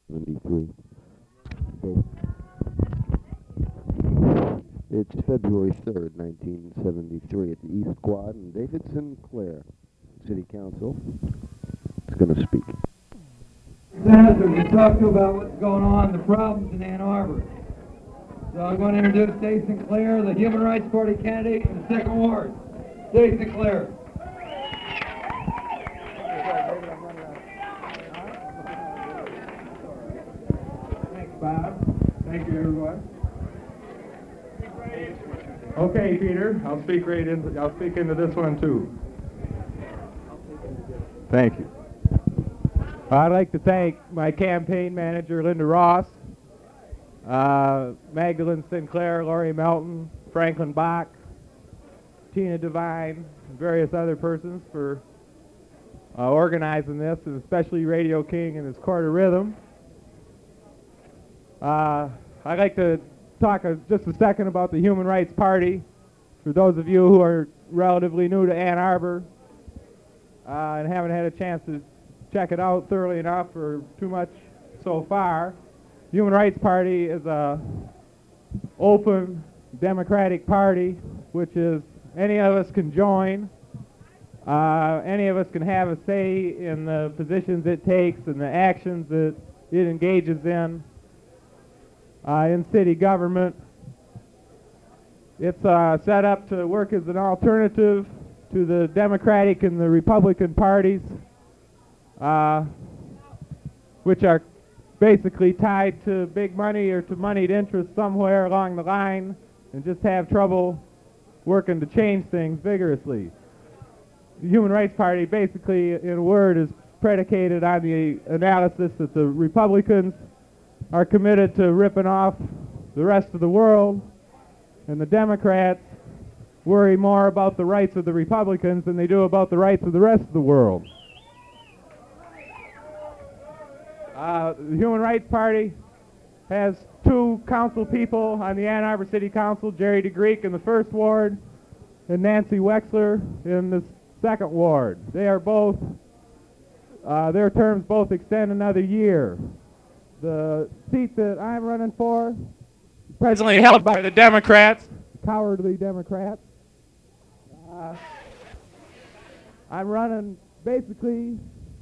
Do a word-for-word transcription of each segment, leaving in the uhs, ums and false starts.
seventy-three. It's February third, nineteen seventy-three, at the East Quad, and David Sinclair, City Council, is going to speak. Senator, we talked to you about what's going on, the problems in Ann Arbor. So I'm going to introduce Dave Sinclair, the Human Rights Party candidate in the second ward. Dave Sinclair. Thanks, Bob. Thank you, everyone. Okay, Peter, I'll speak right into, I'll speak into this one too. Thank you. I'd like to thank my campaign manager, Linda Ross, uh, Magdalene Sinclair, Laurie Melton, Franklin Bach, Tina Devine, and various other persons for uh, organizing this, and especially Radio King and his Court of Rhythm. Uh, I'd like to talk a, just a second about the Human Rights Party. For those of you who are relatively new to Ann Arbor uh, and haven't had a chance to check it out thoroughly enough or too much so far, the Human Rights Party is a open democratic party, which is any of us can join. Uh, any of us can have a say in the positions it takes and the actions that it engages in uh, in city government. It's uh, set up to work as an alternative to the Democratic and the Republican parties, uh, which are basically tied to big money or to moneyed interests somewhere along the line and just have trouble working to change things vigorously. The Human Rights Party, basically, in a word, is predicated on the analysis that the Republicans are committed to ripping off the rest of the world, and the Democrats worry more about the rights of the Republicans than they do about the rights of the rest of the world. Uh, the Human Rights Party has two council people on the Ann Arbor City Council, Jerry DeGreek in the first ward and Nancy Wexler in the second ward. They are both, uh, their terms both extend another year. The seat that I'm running for, presently held by the Democrats, cowardly Democrats. Uh, I'm running basically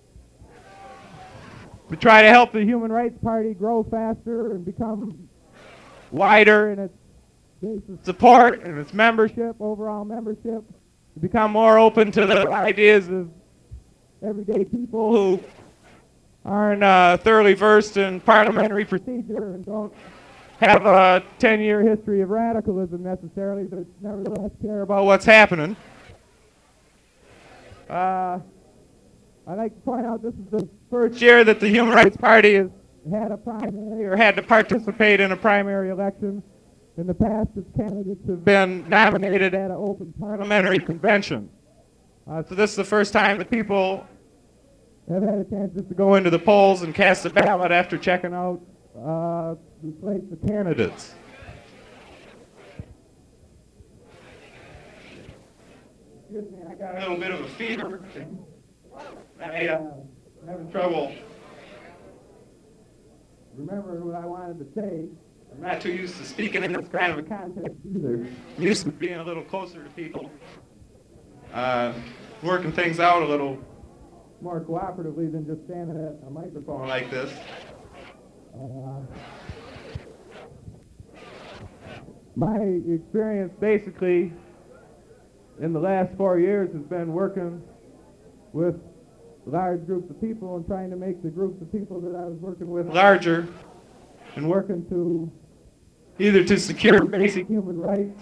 to try to help the Human Rights Party grow faster and become wider in its base of support and its membership, overall membership, to become more open to the ideas of everyday people who aren't uh, thoroughly versed in parliamentary procedure and don't have a ten-year history of radicalism necessarily, but nevertheless care about what's happening. Uh, I'd like to point out this is the first year that the Human Rights Party has had a primary or had to participate in a primary election. In the past, its candidates have been nominated at an open parliamentary convention. Uh, so this is the first time that people have had a chance just to go into the polls and cast a ballot after checking out uh, the slate of candidates. Excuse me, I got a little bit of a fever. I, uh, I'm having trouble remembering what I wanted to say. I'm not too used to speaking in this kind of a context either. I'm used to being a little closer to people, uh, working things out a little more cooperatively than just standing at a microphone like this. Uh, my experience basically in the last four years has been working with large groups of people and trying to make the groups of people that I was working with larger and working to either to secure basic human rights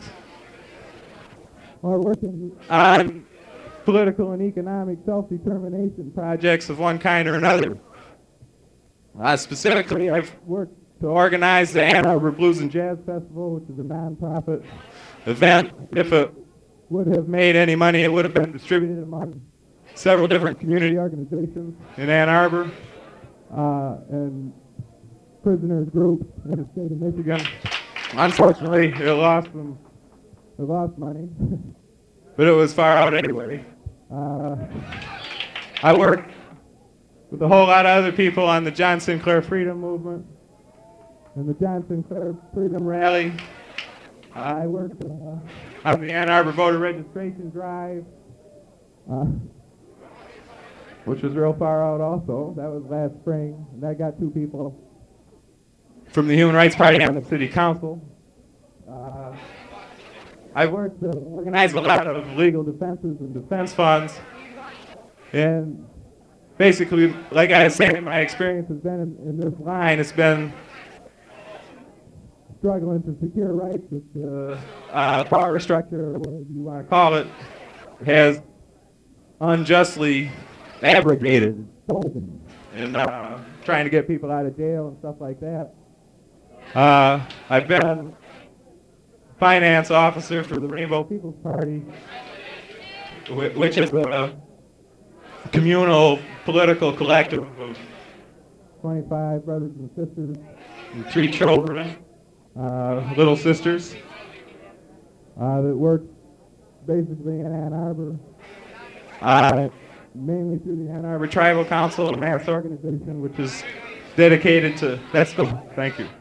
or working on political and economic self-determination projects of one kind or another. Uh, specifically, I've worked to organize the Ann Arbor Blues and Jazz Festival, which is a non-profit event. If it would have made any money, it would have been distributed among several different community organizations in Ann Arbor uh, and prisoners groups in the state of Michigan. Unfortunately, it lost them, it lost money, but it was far out anyway. Uh, I worked with a whole lot of other people on the John Sinclair Freedom Movement and the John Sinclair Freedom Rally. I worked uh, on the Ann Arbor voter registration drive, uh, which was real far out also. That was last spring, and that got two people from the Human Rights Party on the city council. Uh, I worked to organize a lot of legal defenses and defense funds, and basically, like I was saying, my experience has been in, in this line. It's been struggling to secure rights with the uh, power structure, or whatever you want to call it, has unjustly abrogated and uh, trying to get people out of jail and stuff like that. Uh, I've been finance officer for the Rainbow People's Party, which is a communal political collective of twenty-five brothers and sisters and three children, uh, little sisters, uh, that work basically in Ann Arbor, uh, mainly through the Ann Arbor Tribal Council, a mass organization which is dedicated to, that's the, thank you.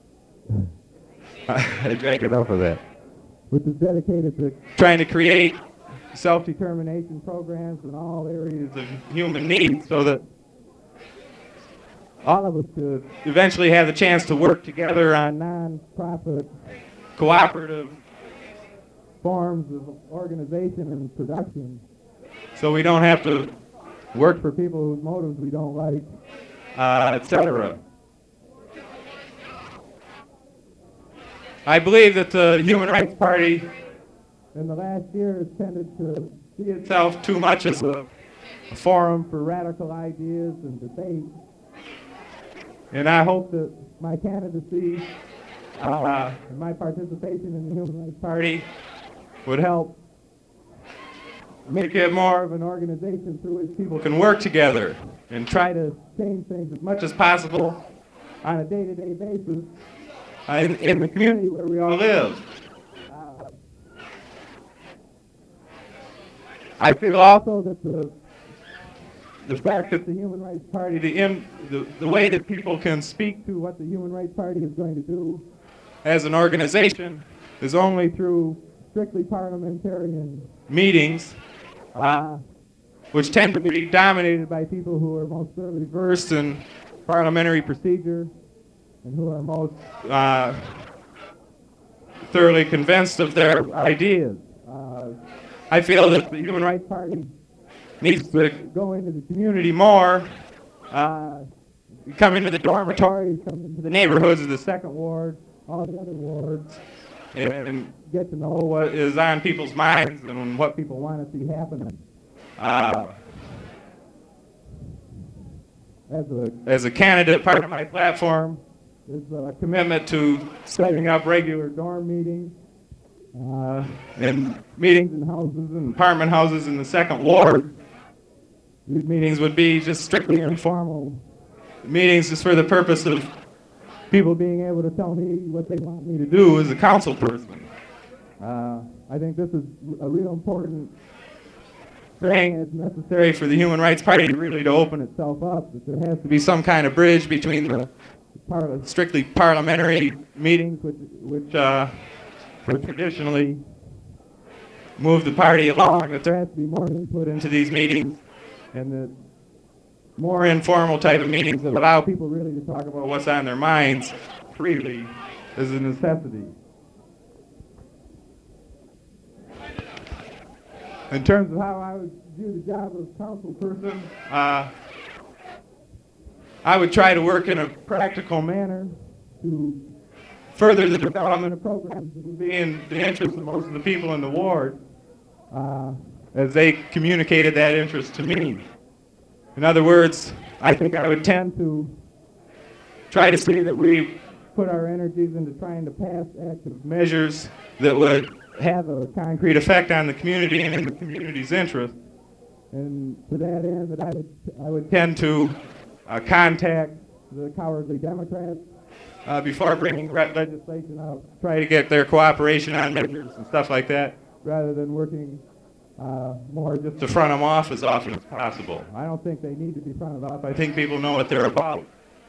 I drank enough of that. Which is dedicated to trying to create self-determination programs in all areas of human needs so that all of us could eventually have the chance to work together on non-profit, cooperative forms of organization and production, so we don't have to work for people whose motives we don't like, uh, et cetera. I believe that the Human Rights Party in the last year has tended to see itself too much as a, a forum for radical ideas and debate. And I hope that my candidacy uh, and my participation in the Human Rights Party would help make it more of an organization through which people can work together and try to change things as much as possible on a day-to-day basis uh, in, in the community where we all live. Uh, I feel also that the the fact that the Human Rights Party, the, in, the, the way that people can speak to what the Human Rights Party is going to do as an organization is only through strictly parliamentarian meetings, uh, which tend to be dominated by people who are most thoroughly versed in parliamentary procedure and who are most uh, thoroughly convinced of their ideas. Uh, I feel that the Human Rights Party needs to go into the community more, uh, come into the dormitories, come into the neighborhoods of the second ward, all the other wards, and, and get to know what is on people's minds and what people want to see happening. Uh, as, a, as a candidate, part of my platform is a commitment to setting up regular dorm meetings, uh, and meetings in houses and apartment houses in the second ward. These meetings would be just strictly informal meetings just for the purpose of people being able to tell me what they want me to do as a council person. Uh, I think this is a real important thing. It's necessary for the Human Rights Party really to open itself up, that there has to be some kind of bridge between the par- strictly parliamentary meetings, which, which uh, would traditionally move the party along, that there has to be more input into these meetings, and the more informal type of meetings that allow people really to talk about what's on their minds freely is a necessity. In terms of how I would view the job of council person, uh, I would try to work in a practical manner to further the development of programs that would be in the interest of most of the people in the ward, uh, as they communicated that interest to me. In other words, I think I would tend to try to see that we put our energies into trying to pass active measures that would have a concrete effect on the community and in the community's interest. And to that end, that I would, I would tend to uh, contact the cowardly Democrats uh, before bringing re- legislation out, try to get their cooperation on measures and stuff like that, rather than working uh, more just to front them off as often as possible. I don't think they need to be fronted off. I think people know what they're about.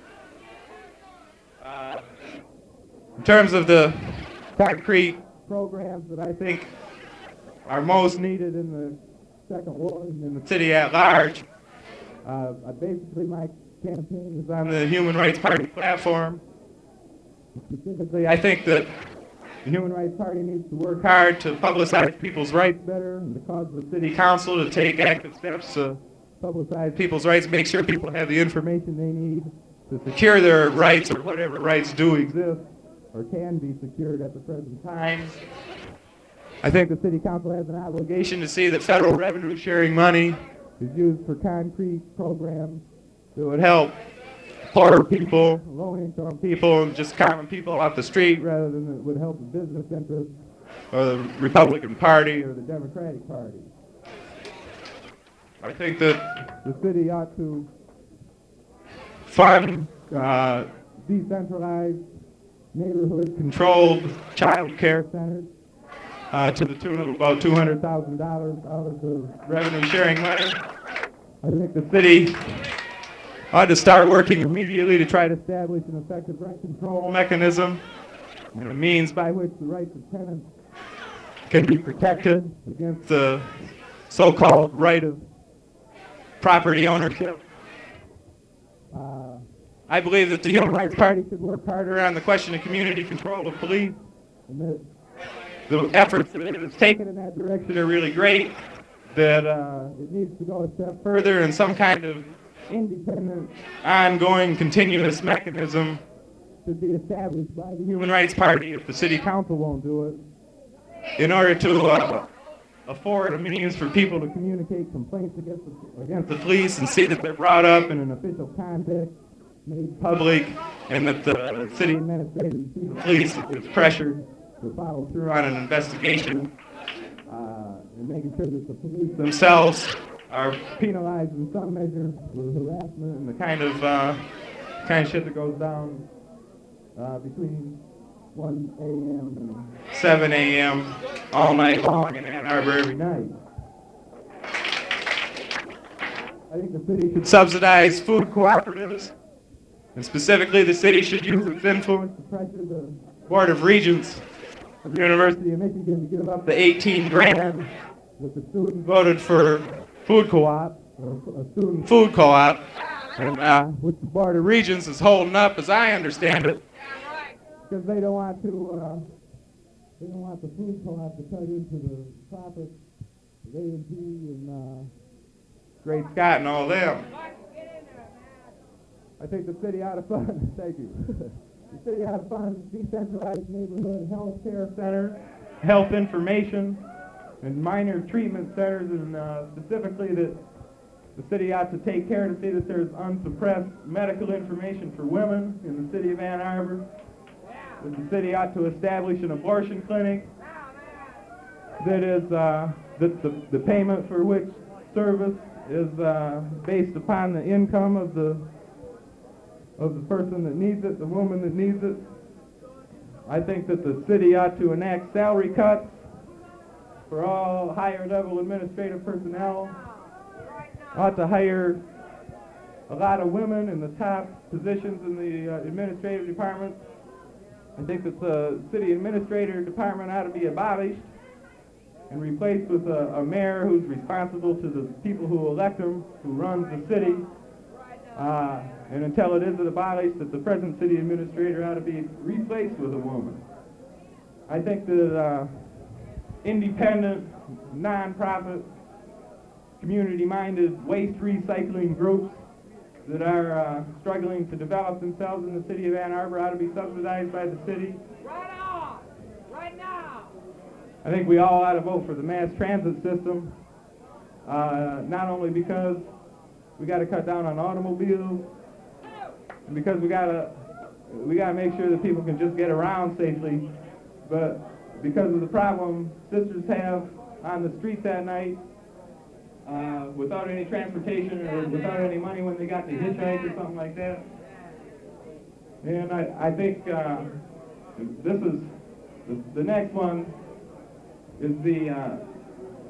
Uh, in terms of the concrete programs that I think are most needed in the second ward and in the city at large, uh, basically my campaign is on the Human Rights Party platform. Specifically, I think that the Human Rights Party needs to work hard to publicize people's rights better and to cause the city council to take active steps to publicize people's rights, make sure people have the information they need to secure their rights or whatever rights do exist or can be secured at the present time. I think the city council has an obligation to see that federal revenue sharing money is used for concrete programs that would help poor people, low-income people, and just common people off the street rather than it would help the business interests or the Republican Party or the Democratic Party. I think that the city ought to fund uh, decentralized, neighborhood-controlled child care centers uh, to the tune of about two hundred thousand dollars out of the revenue-sharing money. I think the city ought to start working immediately to try to establish an effective rent control mechanism and a means by which the rights of tenants can be protected against the so-called right of property ownership. Uh, I believe that the Human Rights Party should work harder on the question of community control of police. And that the efforts that it has taken in that direction are really great, that uh, it needs to go a step further in some kind of independent, ongoing, continuous mechanism to be established by the Human Rights Party if the city council won't do it, in order to uh, afford a means for people to communicate complaints against the, against the police and see that they're brought up in an official context, made public, and that the city administrator and the police is pressured to follow through on an investigation, uh, and making sure that the police themselves are penalized in some measure for harassment and the kind of uh, kind of shit that goes down uh, between one a m and seven a m all night long in Ann Arbor every night. I think the city should subsidize food cooperatives, and specifically the city should use its influence to pressure the Board of Regents of the University of Michigan to give up the eighteen grand that the students voted for food co-op, or a student food co-op, and, uh, which the Board of Regents is holding up, as I understand it, because they don't want to, uh, they don't want the food co-op to cut into the profits of A and P and uh, Great Scott and all them. I think the city ought to fund. Thank you. The city ought to fund decentralized neighborhood health care centers, health information, and minor treatment centers, and uh, specifically that the city ought to take care to see that there's unsuppressed medical information for women in the city of Ann Arbor. That the city ought to establish an abortion clinic that is uh, that the, the payment for which service is uh, based upon the income of the of the person that needs it, the woman that needs it. I think that the city ought to enact salary cuts for all higher level administrative personnel, ought to hire a lot of women in the top positions in the uh, administrative department. I think that the city administrator department ought to be abolished and replaced with a, a mayor who's responsible to the people who elect him, who runs the city. Uh, and until it is abolished, that the present city administrator ought to be replaced with a woman. I think that uh, independent, non-profit, community-minded waste recycling groups that are uh, struggling to develop themselves in the city of Ann Arbor ought to be subsidized by the city. Right on! Right now! I think we all ought to vote for the mass transit system, uh, not only because we got to cut down on automobiles, and because we got to we got to make sure that people can just get around safely, but because of the problem sisters have on the streets at night, uh, without any transportation or without any money when they got to hitchhike or something like that. And I, I think uh, this is, the, the next one is the, uh,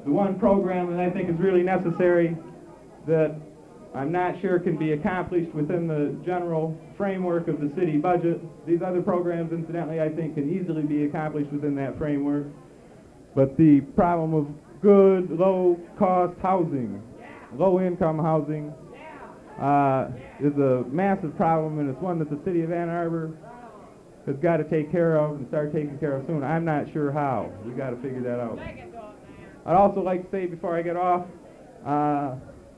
the one program that I think is really necessary that I'm not sure can be accomplished within the general framework of the city budget. These other programs, incidentally, I think can easily be accomplished within that framework. But the problem of good, low-cost housing, low-income housing, uh, is a massive problem, and it's one that the city of Ann Arbor has got to take care of and start taking care of soon. I'm not sure how. We've got to figure that out. I'd also like to say before I get off uh,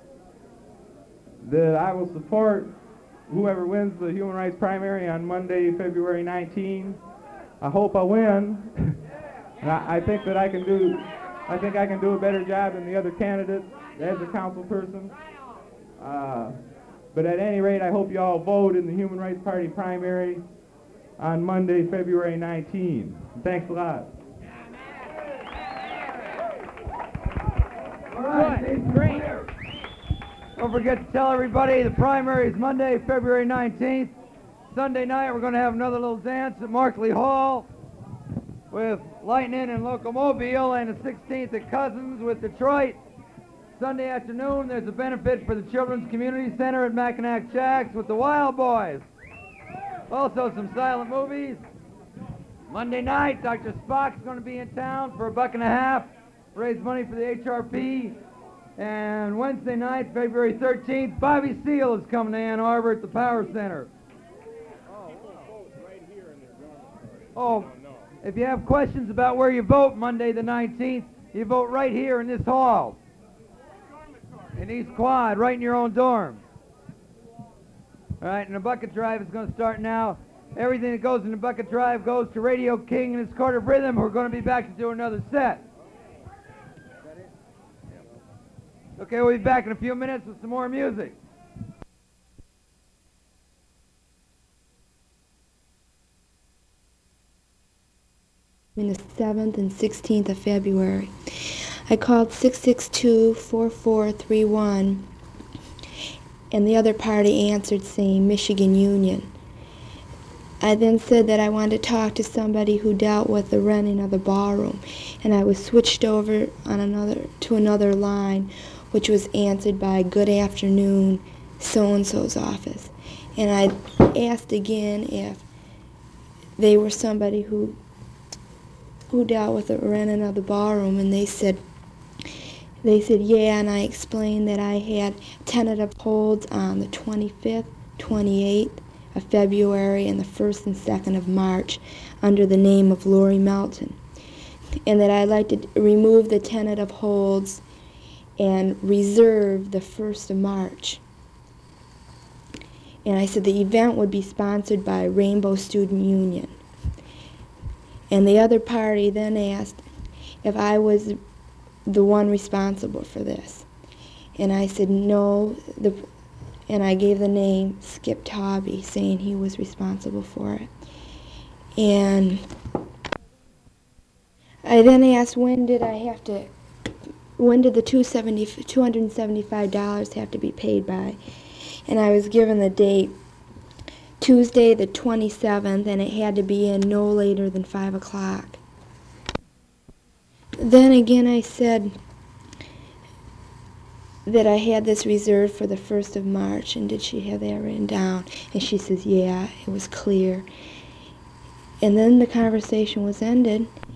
that I will support whoever wins the human rights primary on Monday, February nineteenth. I hope I win. And I, I think that I can do I think I can do a better job than the other candidates as a council person. Uh, but at any rate, I hope you all vote in the Human Rights Party primary on Monday, February nineteenth. Thanks a lot. All right, great. Don't forget to tell everybody the primary is Monday, February nineteenth. Sunday night, we're going to have another little dance at Markley Hall with Lightning and Locomobile, and the sixteenth at Cousins with Detroit. Sunday afternoon, there's a benefit for the Children's Community Center at Mackinac Jacks with the Wild Boys. Also, some silent movies. Monday night, Doctor Spock's going to be in town for a buck and a half, raise money for the H R P. And Wednesday night, February thirteenth, Bobby Seale is coming to Ann Arbor at the Power Center. Oh, if you have questions about where you vote Monday the nineteenth, you vote right here in this hall. In East Quad, right in your own dorm. All right, and the bucket drive is going to start now. Everything that goes in the bucket drive goes to Radio King and his Court of Rhythm, who are going to be back to do another set. Okay, we'll be back in a few minutes with some more music. The seventh and sixteenth of February. I called six six two, four four three one, and the other party answered saying Michigan Union. I then said that I wanted to talk to somebody who dealt with the renting of the ballroom, and I was switched over on another to another line, which was answered by good afternoon, so-and-so's office. And I asked again if they were somebody who who dealt with the renting of the ballroom, and they said, they said, yeah, and I explained that I had tentative holds on the twenty-fifth, twenty-eighth of February and the first and second of March under the name of Lori Melton, and that I'd like to remove the tentative holds and reserve the first of March. And I said the event would be sponsored by Rainbow Student Union. And the other party then asked if I was the one responsible for this. And I said no, the, and I gave the name Skip Tawby, saying he was responsible for it. And I then asked when did I have to, when did the two hundred seventy-five dollars have to be paid by? And I was given the date, Tuesday the twenty-seventh, and it had to be in no later than five o'clock. Then again I said that I had this reserved for the first of March, and did she have that written down? And she says, yeah, it was clear. And then the conversation was ended,